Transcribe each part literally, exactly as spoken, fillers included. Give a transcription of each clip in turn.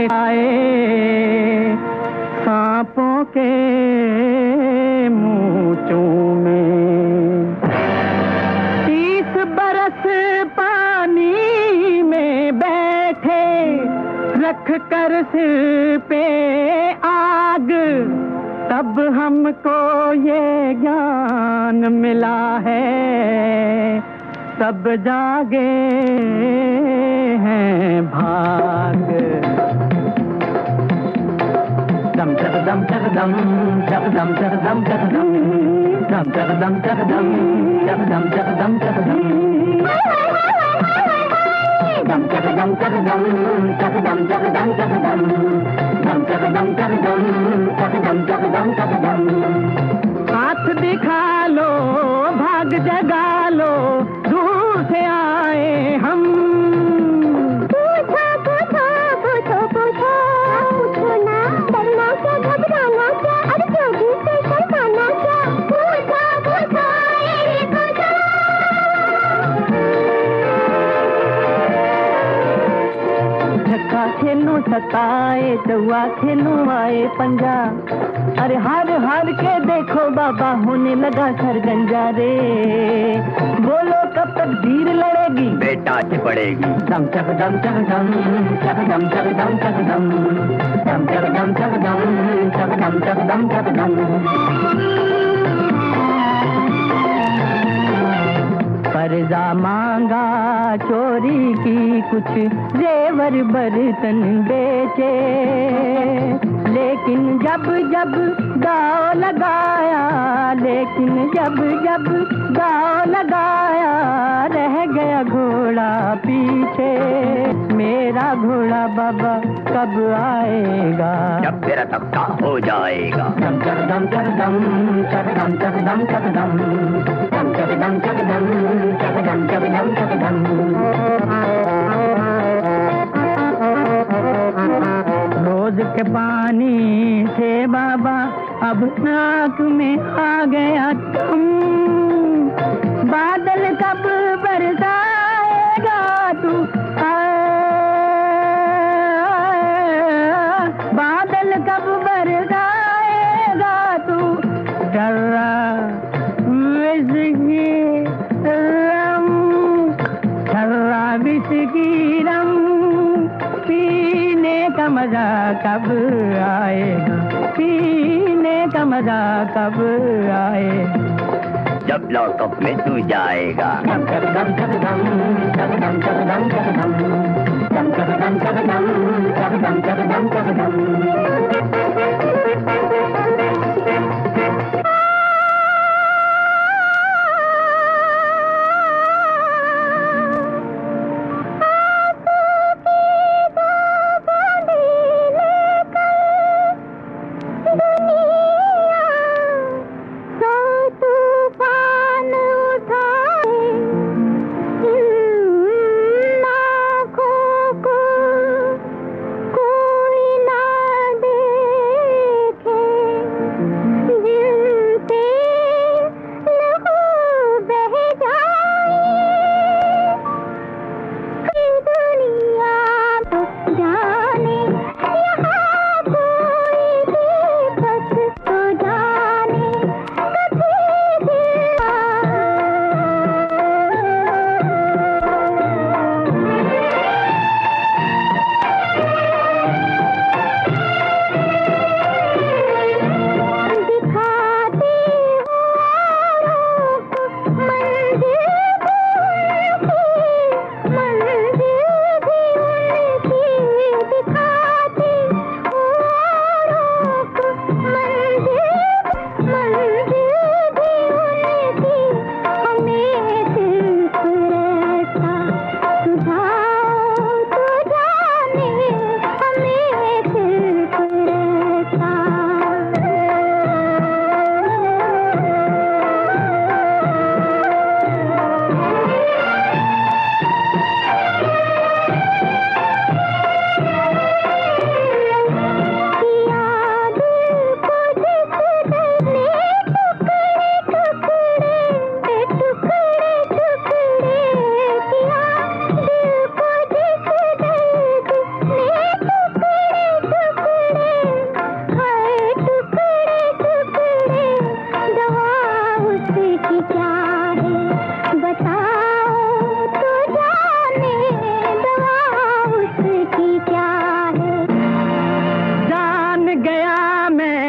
आए सांपों के मूंचों में। तीस बरस पानी में बैठे रख कर सिर पे आग, तब हमको ये ज्ञान मिला है सब जागे हैं भाग। दम चक दम चक दम चक दम चक दम चक दम दम चक दम चक दम चक दम चक दम चक दम दम चक दम चक दम चक दम चक दम चक दम दम चक दम चक दम चक दम चक दम चक दम। हाथ दिखा लो भाग जगा लो दूर से आए हम। पूछो पूछो पूछो पूछो पूछो ना, डरना क्या घबराना क्या, अरे जोगी से शर्माना क्या, पूछो पूछो ये पूछो। छक्का खेलूं सताए चौवा खेलूं आए पंजा, अरे हार हार के देखो बाबा होने लगा सरगंजा रे। बोलो कब तक धीर लड़ेगी बेटा चिपड़ेगी। दम चक दम चक दम चक दम चक दम चक दम दम चक दम चक दम चक दम चक दम चक दम। कर्जा मांगा चोरी की कुछ जेवर बर्तन बेचे, लेकिन जब जब दाव लगाया लेकिन जब जब दाव लगाया रह गया घोड़ा पीछे। मेरा घोड़ा बाबा कब आएगा, जब तेरा तख्ता हो जाएगा। दम चक दम चक दम चक दम चक दम चक दम दम चक दम चक दम चक दम चक दम चक दम। रोज के पानी से बाबा अब नाक में आ गया तुम। बादल कब बरसाएगा तू, बादल कब बरसाएगा तू। डर्रा विस्की रम डर्रा विस्की रम, पीने का मजा कब आएगा, पीने का मजा कब आएगा। जब लॉकअप में तू जाएगा। दम चक दम चक दम चक दम चक दम चक दम दम चक दम चक दम चक दम चक दम चक दम। कोई ना दे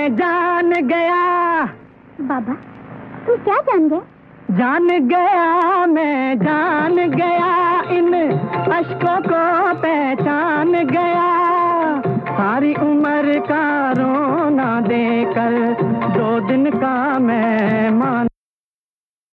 मैं जान गया। बाबा तुम क्या जान गए? जान गया मैं जान गया, इन अश्कों को पहचान गया। सारी उम्र का रोना देकर दो दिन का मैं मान